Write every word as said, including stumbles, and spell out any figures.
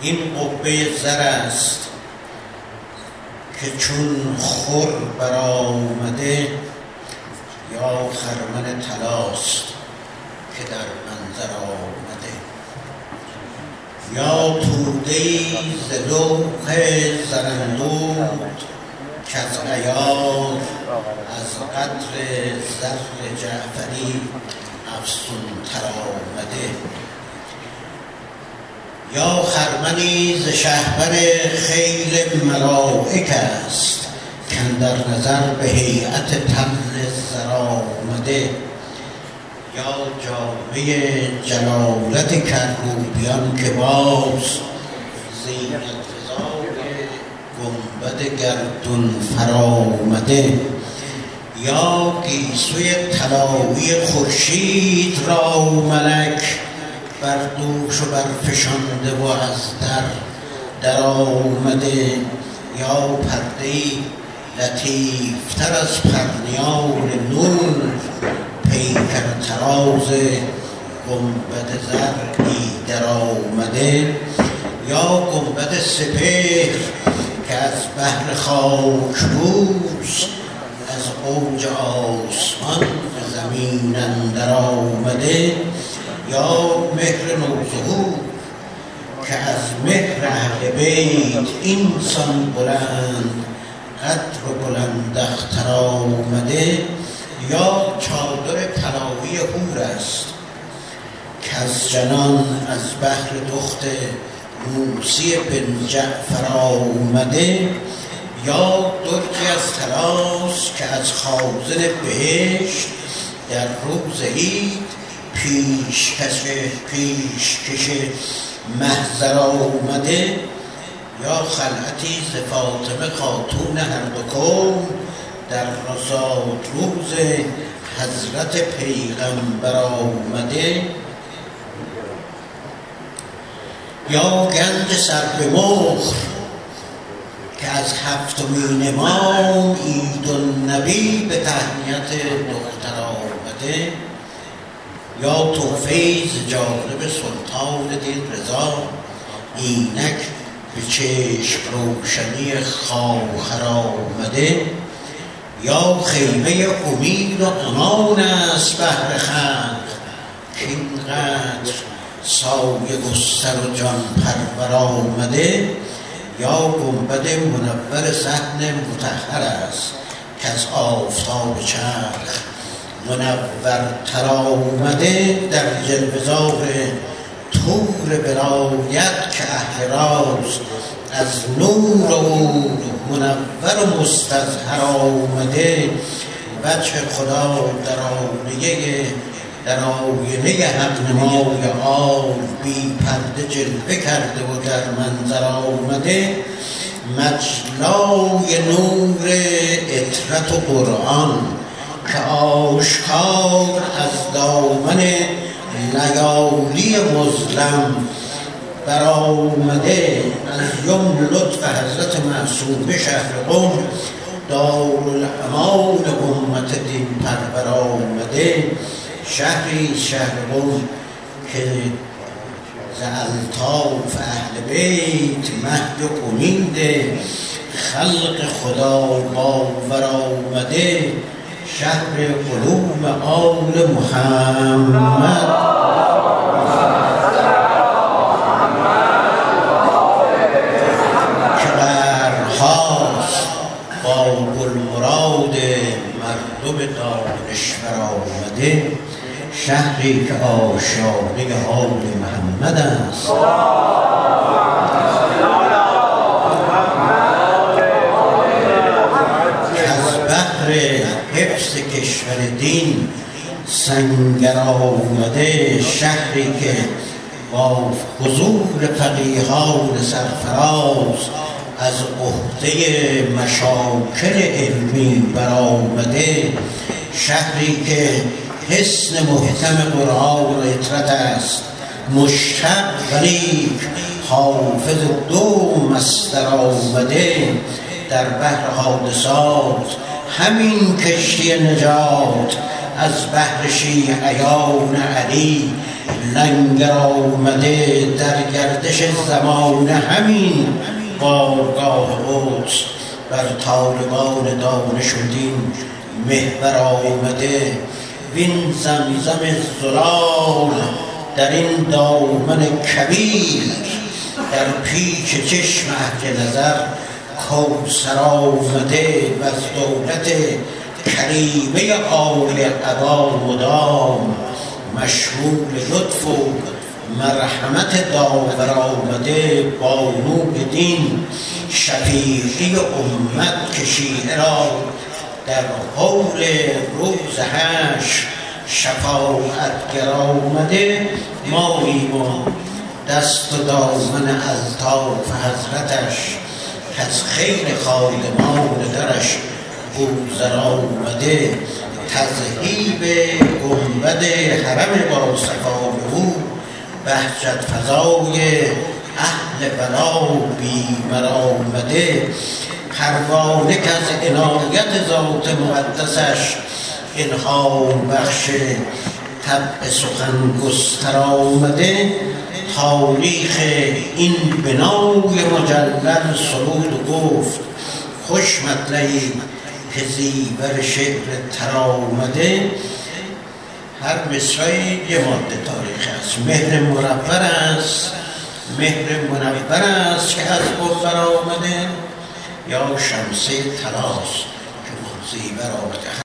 این قبه زر است که چون خور برآمده، یا خرمن طلاست که در منظر آمده، یا توده‌ای ز لوح زراندود کز عیار از قدر زر جعفری افزون تر آمده، یا خرمنی ز شهپر خیل ملائک است کاندر نظر به هیئت طبل زر آمده، یا جامه جلالت کروبیان که باز زینت فزار گنبد گردون فرآمده، یا گیسوی طلایی خورشید را ملک بر دوش و برفشانده و از در در آمده، یا پرده‌ای لطیفتر از پرنیان نور پیکر طراز گنبد زرعی در آمده، یا گنبد سپهر که از بحر خاکبوس از اوج آسمان به زمین اندر آمده، یا مهر نوظهور که از مهر اهل بیت اینسان بلند قدر و بلند اختر آمده، یا چادر طلایی حور است که از جنان از بحر دخت موسی بن جعفر آمده، یا درجی از طلاست که از خازن بهشت در روز عید پیشکش پیشکش محضر آمده، یا خلعتی ز فاطمه خاتون هر دو کون در رضات روز حضرت پیغمبر آمده، یا گنج سر به مهر که از هفتمین ماه عید النبی به تهنیت دختر آمده، یا تحفه ز جانب سلطان دین رضا اینک به چشم روشنی خواهر آمده، یا خیمه امید و امان است بهر خلق که اینقدر سایه گستر و جان پرور آمده، یا گنبد منور صحن مطهر است که از آفتاب چرخ منورتر آمده، در جلوه‌زار طور برایت که اهل راز از نور او منور و مستظهر آمده، وجه خدا در آینه در آینه حق نمای آل بی پرده جلوه کرده و در منظر آمده، مجلای نور اطرت و قرآن که آشکار از دامن لیالی مظلم برآمده، از یم لطف حضرت معصومه شهر قم دارالامان امت دین پرور آمده، شهری شهر قم که ز الطاف اهل بیت مهد و امید خلق خدا باور آمده، شهر علوم آل محمد که قرن‌هاست با گلمراد مردم دانشور آمده، شهری که آشیانه آل محمد است که از بحر حفظ کشور دین سنگر آمده، شهری که با حضور فقیهان سرفراز از عهده مشاکل علمی برآمده، شهری که حصن محکم قرآن و اطرت است، مشتق ولیک حافظ دوم است در آمده، در بحر حادثات همین کشتی نجات از بحر شیعیان علی لنگر آمده در گردش زمان همین بارگاه قدس بر طالبان دانش و دین محور آمده. وین زمزم زلال در این دامن کبیر در پیش چشم اهل نظر کوثر آمده. و از دولت کریمه آل عبا مدام مشمول لطف و مرحمت داور آمده. بانوی دین شفیقی امت کشیده را در حول روز حشر شفاعتگر آمده. ماییم و دست و دامن الطاف حضرتش از خیر خادمان درش بوزر آمده. تذهیب گنبد حرم با صفای او بهجت فضای اهل بلا بیمر آمده. پروانه که از عنایت ذات مقدسش الهام بخش طبع سخن گستر آمده. تاریخ این بنای مجلل سرود و گفت خوش مطلعی که زیور شعر تر آمده. هر مصرعی یه ماده تاریخ است. مهر منور است، مهر منور است که از بر آمده، یا شمسه طلاست که زیور آمده.